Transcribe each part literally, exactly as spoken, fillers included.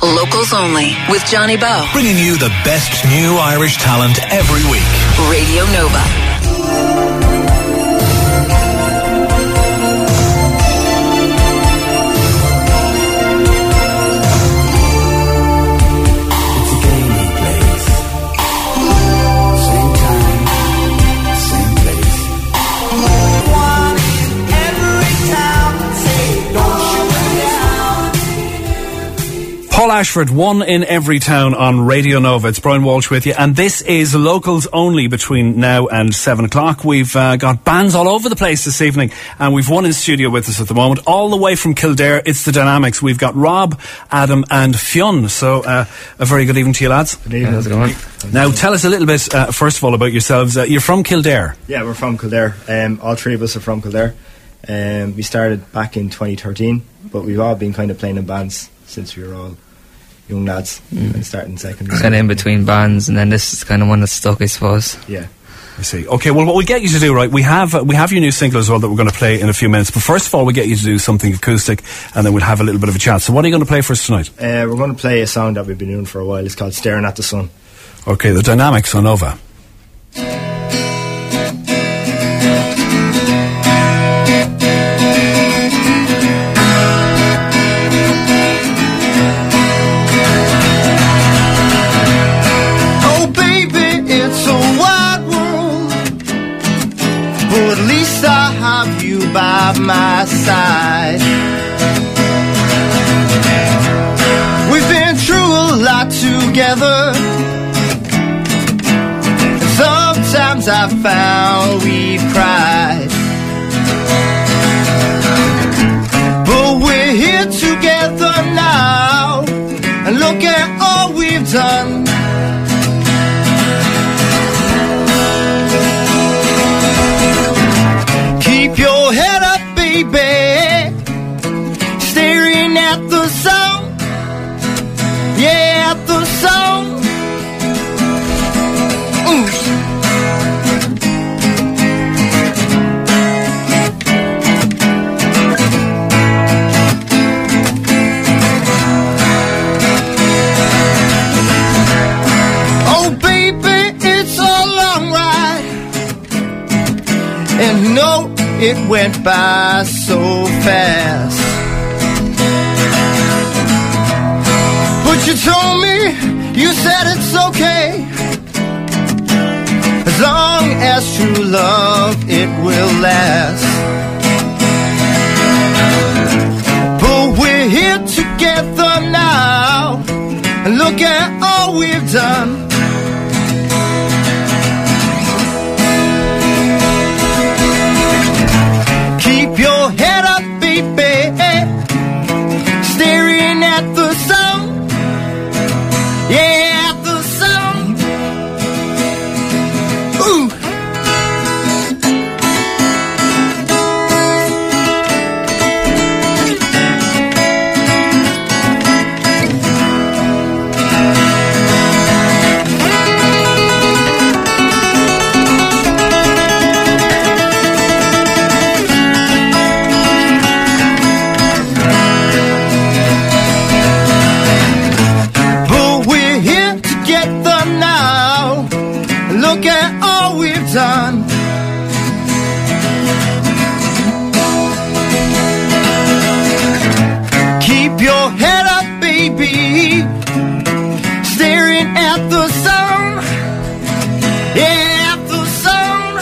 Locals Only with Johnny Bowe. Bringing you the best new Irish talent every week. Radio Nova. Paul Ashford, one in every town on Radio Nova. It's Brian Walsh with you, and this is Locals Only between now and seven o'clock. We've uh, got bands all over the place this evening, and we've one in studio with us at the moment, all the way from Kildare. It's the Dynamics. We've got Rob, Adam and Fionn. So uh, a very good evening to you, lads. Good evening. How's it going? Now tell us a little bit, uh, first of all, about yourselves. Uh, you're from Kildare. Yeah, we're from Kildare. Um, all three of us are from Kildare. Um, we started back in twenty thirteen, but we've all been kind of playing in bands since we were all young lads mm. and starting secondary. Kind of in between bands, and then this is kind of one that stuck, I suppose. Yeah. I see. Okay, well, what we get you to do, right, we have uh, we have your new single as well that we're going to play in a few minutes, but first of all we get you to do something acoustic, and then we'll have a little bit of a chat. So what are you going to play for us tonight? Uh, we're going to play a song that we've been doing for a while. It's called Staring at the Sun. Okay, the Dynamics on Nova. By my side, we've been through a lot together. Sometimes I found we've cried, but we're here together now, and look at all we've done. Keep your head up, baby, staring at the sun, yeah, at the sun. Ooh. Oh, baby, it's a long ride, and no, it went by so fast. But you told me, you said it's okay, as long as true love, it will last. But we're here together now, and look at all we've done. Keep your head up, baby, staring at the sun, yeah, at the sun. Ooh. Look at all we've done. Keep your head up, baby, staring at the sun, yeah, at the sun.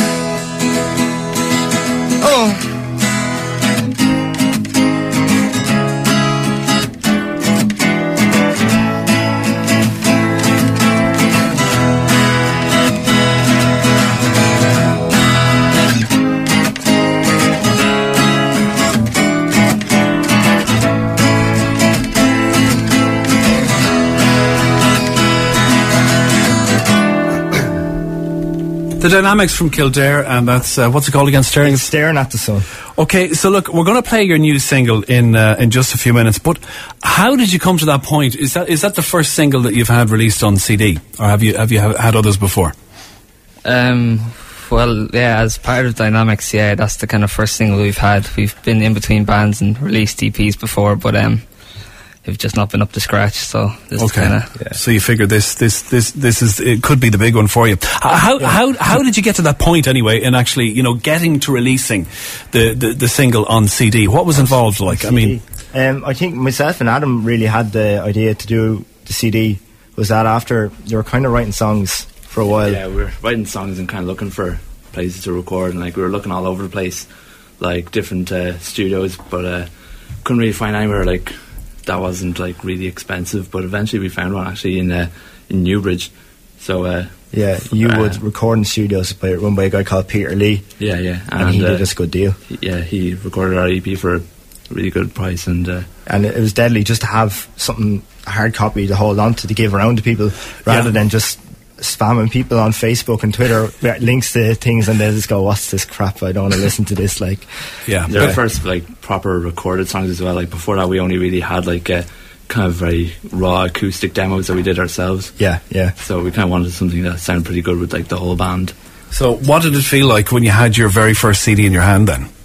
Oh. The Dynamics from Kildare, and that's, uh, what's it called again? Staring, Staring at the Sun. Okay, so look, we're going to play your new single in uh, in just a few minutes, but how did you come to that point? Is that is that the first single that you've had released on C D, or have you have you had others before? Um, well, yeah, as part of Dynamics, yeah, that's the kind of first single we've had. We've been in between bands and released E Ps before, but um, have just not been up to scratch. So this is Okay. kind of Yeah. So you figure this, this, this, this is, it could be the big one for you. How, how, how did you get to that point anyway in actually, you know, getting to releasing the, the, the single on C D? What was involved like? I mean, um, I think myself and Adam really had the idea to do the C D. Was that after they were kind of writing songs for a while? Yeah, we were writing songs and kind of looking for places to record, and like we were looking all over the place, like different uh, studios, but uh, couldn't really find anywhere like that wasn't like really expensive. But eventually we found one actually in uh, in Newbridge. So uh, Yeah, you Uh, would recording studios by, run by a guy called Peter Lee, yeah, yeah, and, he uh, did us a good deal. he- yeah, he recorded our E P for a really good price, and uh, And it was deadly just to have something, a hard copy to hold on to, to give around to people, rather Yeah. than just spamming people on Facebook and Twitter with links to things, and they just go, what's this crap, I don't want to listen to this. Like, yeah. they're But- our first like proper recorded songs as well. Like before that, we only really had like uh, kind of very raw acoustic demos that we did ourselves. yeah, yeah. So we kind of wanted something that sounded pretty good with like the whole band. So what did it feel like when you had your very first C D in your hand then?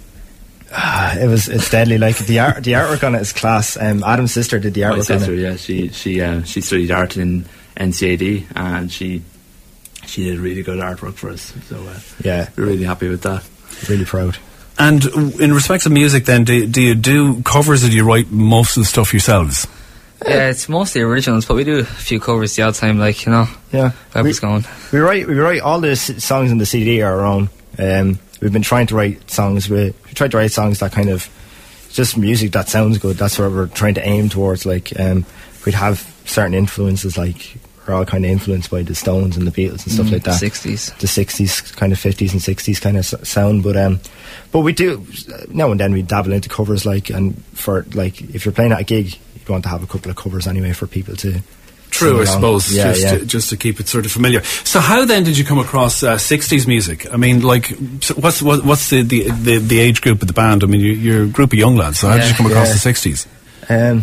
Ah, it was, it's deadly. Like, the art, the artwork on it is class. Um, Adam's sister did the My artwork sister, on it. yeah, she she uh, she studied art in N C A D, and she she did really good artwork for us. So uh, Yeah, we're really happy with that. really proud. And in respect of music then, do, do you do covers or do you write most of the stuff yourselves? yeah, it's mostly originals, but we do a few covers the odd time, like, you know, Yeah. whoever's We, going. we write, we write all the s- songs in the C D are our own. Um, we've been trying to write songs, we, we tried to write songs that kind of, just music that sounds good. That's what we're trying to aim towards. Like, um, we'd have certain influences, like, we're all kind of influenced by the Stones and the Beatles and stuff Mm, like that. sixties. The sixties, kind of fifties and sixties kind of s- sound. But um, but we do, now and then we dabble into covers, like, and for, like, if you're playing at a gig, you'd want to have a couple of covers anyway for people to True, sing I along. suppose, Yeah, just, yeah. To, just to keep it sort of familiar. So how then did you come across uh, sixties music? I mean, like, so what's what, what's the, the, the, the age group of the band? I mean, you, you're a group of young lads, so how did Yeah. you come across Yeah. the sixties? Um,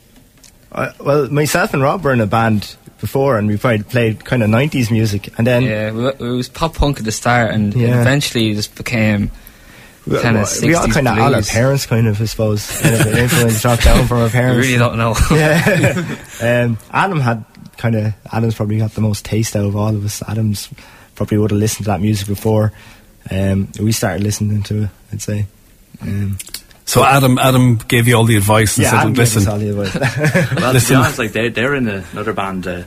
I, well, myself and Rob were in a band before, and we played, played kind of nineties music, and then Yeah, we, it was pop punk at the start, and Yeah. eventually it just became we, kind of we all sixties kind of all our blues. parents, kind of, I suppose, kind of an influence dropped down from our I parents. really don't know. Yeah. um, Adam had kind of, Adam's probably got the most taste out of all of us. Adam's probably would have listened to that music before. Um, we started listening to it, I'd say. Um, So Adam Adam gave you all the advice and yeah, said, Adam gave us listen, all the advice. Well, to Listen. be honest, like they they were in a, another band uh,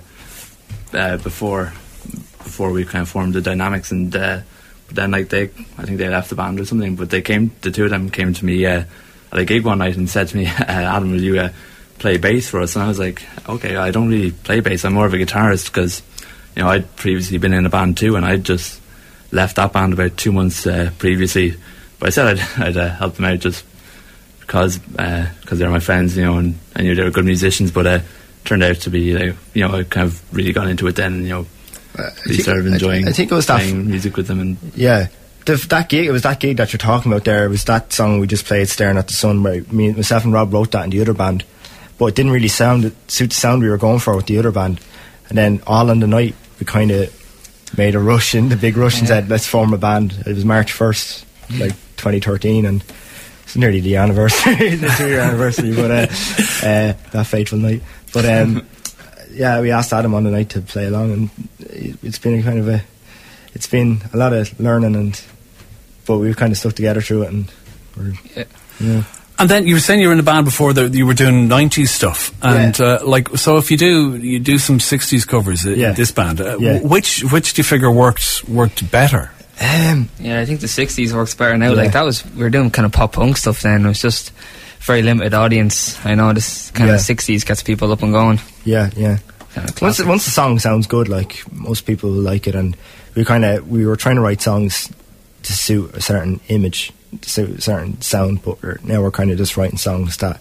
uh, before before we kind of formed the Dynamics, and uh, but then like they, I think they left the band or something. But they came, the two of them came to me uh, at a gig one night and said to me, uh, "Adam, will you uh, play bass for us?" And I was like, "Okay, I don't really play bass. I'm more of a guitarist because you know I'd previously been in a band too, and I'd just left that band about two months uh, previously. But I said I'd, I'd uh, help them out just." Because uh, cause they're my friends, you know, and I knew they were good musicians, but uh, turned out to be, like, you know, I kind of really got into it then, and, you know, really think- started I- enjoying I think it was that playing music with them. And Yeah, the, that gig. It was that gig that you're talking about there. It was that song we just played, "Staring at the Sun." Where me, myself, and Rob wrote that in the other band, but it didn't really sound suit the sound we were going for with the other band. And then all on the night, we kind of made a rush in, the big rush, and said, "Let's form a band." It was March first, like twenty thirteen, and it's nearly the anniversary, the two-year anniversary. But uh, uh, that fateful night. But um, yeah, we asked Adam on the night to play along, and it, it's been a kind of a. It's been a lot of learning, and but we've kind of stuck together through it, and we're, Yeah. yeah. and then you were saying you were in a band before that you were doing nineties stuff, and Yeah. uh, like, so if you do you do some sixties covers uh, Yeah. in this band, uh, Yeah. which which do you figure worked worked better? Um, Yeah, I think the sixties works better now. Yeah. Like that was, we were doing kind of pop punk stuff then. It was just very limited audience. I know this kind Yeah. of sixties gets people up and going. yeah, yeah. Kind of Once classic. the, once the song sounds good, like most people will like it, and we kind of we were trying to write songs to suit a certain image, to suit a certain sound, but we're, now we're kind of just writing songs that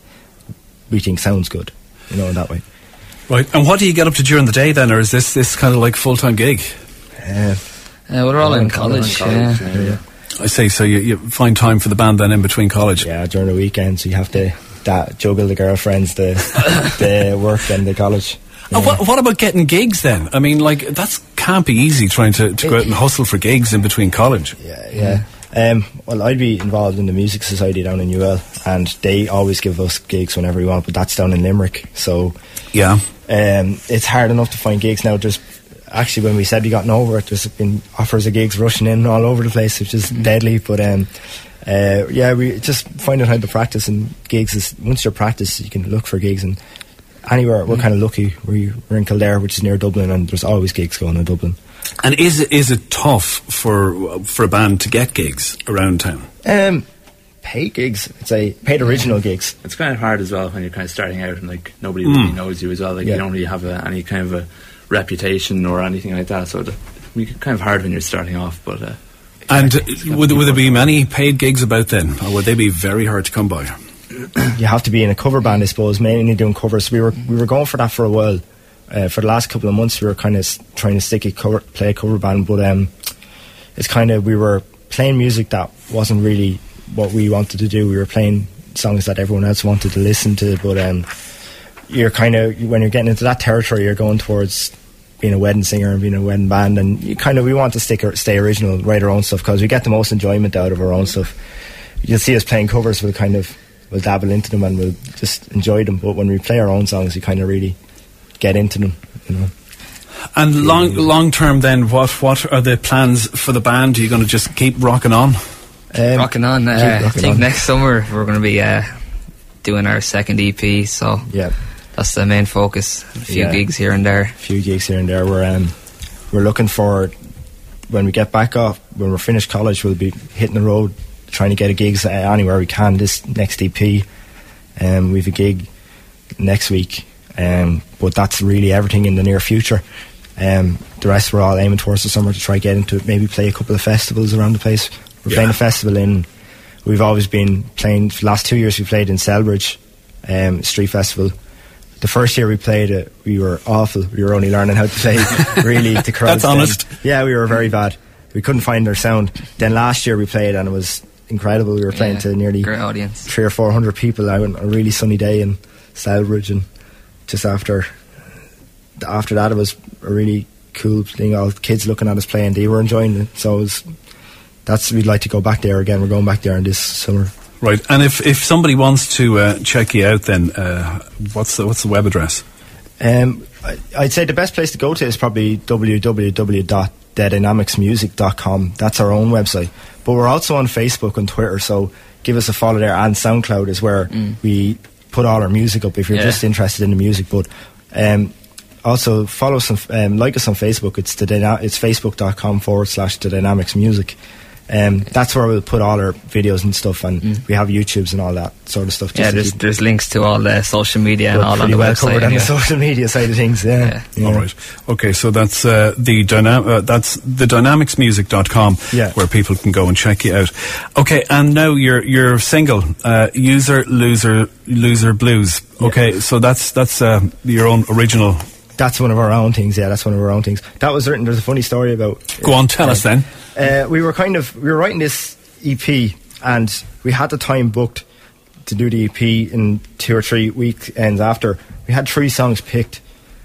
we think sounds good, you know, in that way. Right. And what do you get up to during the day then, or is this this kind of like full time gig? Uh, Uh, we're all Yeah, in in college. college, yeah. yeah, yeah. I say, so you, you find time for the band then in between college. yeah, during the weekends you have to that juggle the girlfriends, the the work, and the college. And what, what about getting gigs then? I mean, like, that can't be easy trying to, to go out and hustle for gigs in between college. Yeah, yeah. Um, well, I'd be involved in the Music Society down in U L, and they always give us gigs whenever we want, but that's down in Limerick. So Yeah. um, it's hard enough to find gigs now. There's actually, when we said we gotten over it, there's been offers of gigs rushing in all over the place, which is deadly. But um, uh, yeah, we just finding how to practice, and gigs is, once you're practiced, you can look for gigs, and anywhere. We're kind of lucky. We, we're in Kildare, which is near Dublin, and there's always gigs going in Dublin. And is it, is it tough for for a band to get gigs around town? Um, paid gigs, I'd say, paid original gigs. It's kind of hard as well when you're kind of starting out and like nobody really knows you as well. Like Yeah. you don't really have a, any kind of a reputation or anything like that. So it, it's kind of hard when you're starting off. But uh, And uh, would, would there be many paid gigs about then, or would they be very hard to come by? You have to be in a cover band, I suppose, mainly doing covers. We were we were going for that for a while. Uh, for the last couple of months, we were kind of s- trying to stick a cover, play a cover band, but um, it's kind of, we were playing music that wasn't really what we wanted to do. We were playing songs that everyone else wanted to listen to, but um, you're kind of, when you're getting into that territory, you're going towards being a wedding singer and being a wedding band, and you kind of, we want to stick or stay original, write our own stuff, because we get the most enjoyment out of our own stuff. You'll see us playing covers, we'll kind of, we'll dabble into them and we'll just enjoy them, but when we play our own songs, we kind of really get into them, you know. And long long term then, what what are the plans for the band? Are you going to just keep rocking on? Um, Rocking on. Uh, keep I rocking think on. next summer we're going to be uh, doing our second E P, so Yeah, that's the main focus. A few Yeah. gigs here and there. a few gigs here and there. We're um, we're looking for, when we get back off, when we're finished college, we'll be hitting the road, trying to get a gigs uh, anywhere we can. This next E P, um, we've a gig next week, um, but that's really everything in the near future. Um, the rest we're all aiming towards the summer to try get into it, maybe play a couple of festivals around the place. We're Yeah. playing a festival in, we've always been playing, for the last two years we played in Selbridge, um, street festival. The first year we played it, we were awful. We were only learning how to play, really. The crowds. That's honest. then- Yeah, we were very bad. We couldn't find our sound. Then last year we played and it was incredible. We were playing Yeah, to nearly great audience. three or four hundred people out on a really sunny day in Selbridge, and just after after that it was a really cool thing. All the kids looking at us playing, they were enjoying it. So it was, that's, we'd like to go back there again. We're going back there in this summer. Right. And if, if somebody wants to uh, check you out, then uh, what's the what's the web address? Um, I- I'd say the best place to go to is probably w w w dot the dynamics music dot com. That's our own website. But we're also on Facebook and Twitter, so give us a follow there. And SoundCloud is where we put all our music up if you're Yeah. just interested in the music. But um, also follow us, on, um, like us on Facebook. It's the dyna- it's facebook.com forward slash the dynamics music. Um, that's where we'll put all our videos and stuff, and we have YouTubes and all that sort of stuff. just Yeah, to there's keep- there's links to all the social media and we're all on pretty the well website. covered on anyway. the social media side of things. Yeah, Yeah. Yeah. All right. Okay, so that's uh, the dyna- uh, that's the dynamics music dot com, Yeah. where people can go and check you out. Okay, and now your your single, uh, User Loser Loser Blues. Okay, so that's that's uh, your own original. That's one of our own things. Yeah, that's one of our own things. That was written. There's a funny story about. Go on, tell us then. Uh, we were kind of we were writing this E P, and we had the time booked to do the E P in two or three weekends after. We had three songs picked,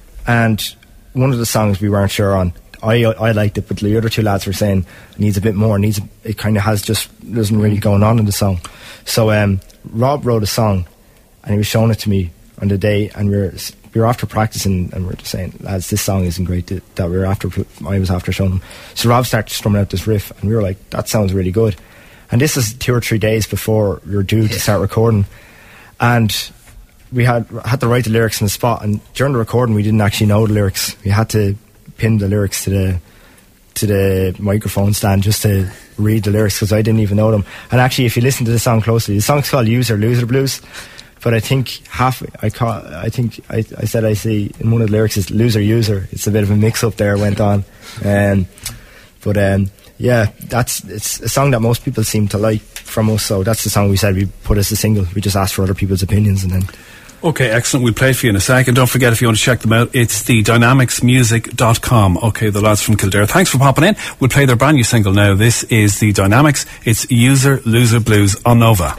and one of the songs we weren't sure on. I I liked it, but the other two lads were saying it needs a bit more. Needs a, it kind of has just doesn't really going on in the song. So um, Rob wrote a song, and he was showing it to me on the day, and we were we were after practicing, and we were just saying, lads, this song isn't great. That, that we were after, I was after showing him. So Rob started strumming out this riff, and we were like, that sounds really good. And this is two or three days before we were due to start recording, and we had had to write the lyrics on the spot. And during the recording, we didn't actually know the lyrics. We had to pin the lyrics to the to the microphone stand just to read the lyrics, because I didn't even know them. And actually, if you listen to the song closely, the song's called User Loser Blues. But I think half, I call, I think I, I said I see in one of the lyrics is loser user. It's a bit of a mix up there went on, um, but um, yeah, that's it's a song that most people seem to like from us. So that's the song we said we put as a single. We just asked for other people's opinions, and then Okay, excellent. We'll play it for you in a second. Don't forget, if you want to check them out, it's the dynamics music dot com. Okay, the lads from Kildare. Thanks for popping in. We'll play their brand new single now. This is the Dynamics. It's User Loser Blues on Nova.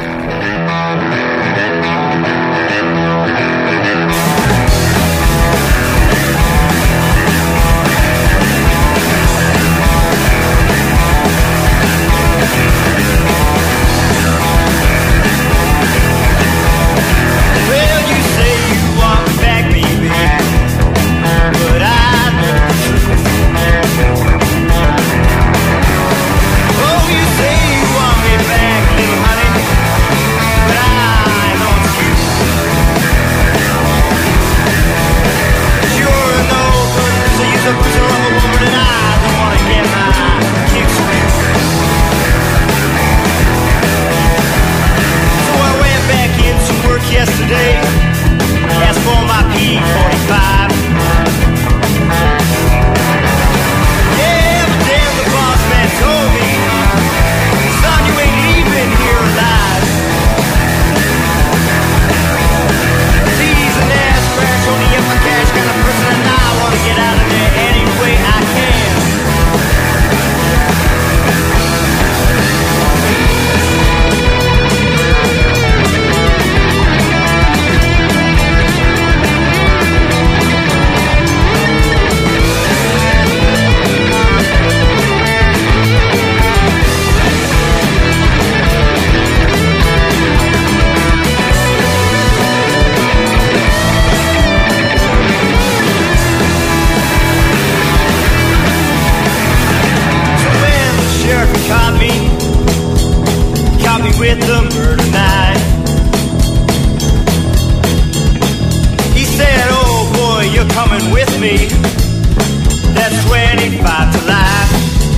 me, that's twenty-five to life.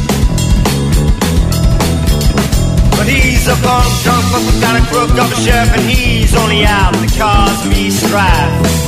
But he's a bum drunk, but got a crook of a sheriff, and he's only out because of his strife.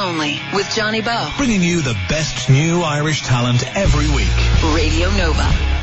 Johnny Bowe. Bringing you the best new Irish talent every week. Radio Nova.